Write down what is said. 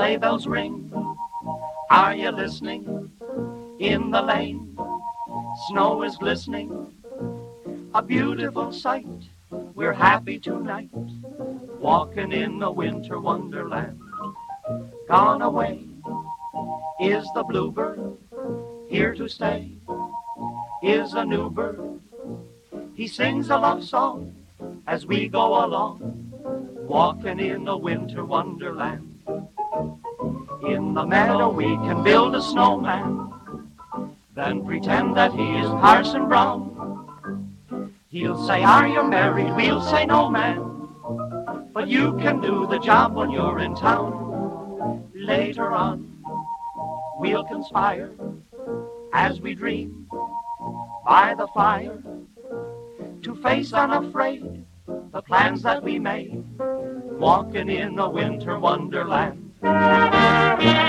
sleigh bells ring. Are you listening? In the lane, snow is glistening. A beautiful sight. We're happy tonight, walking in a winter wonderland. Gone away is the bluebird, here to stay is a new bird. He sings a love song as we go along, walking in a winter wonderland. In the meadow we can build a snowman, then pretend that he is Parson Brown. He'll say, are you married? We'll say, no, man, but you can do the job when you're in town. Later on, we'll conspire as we dream by the fire to face unafraid the plans that we made, walking in a winter wonderland.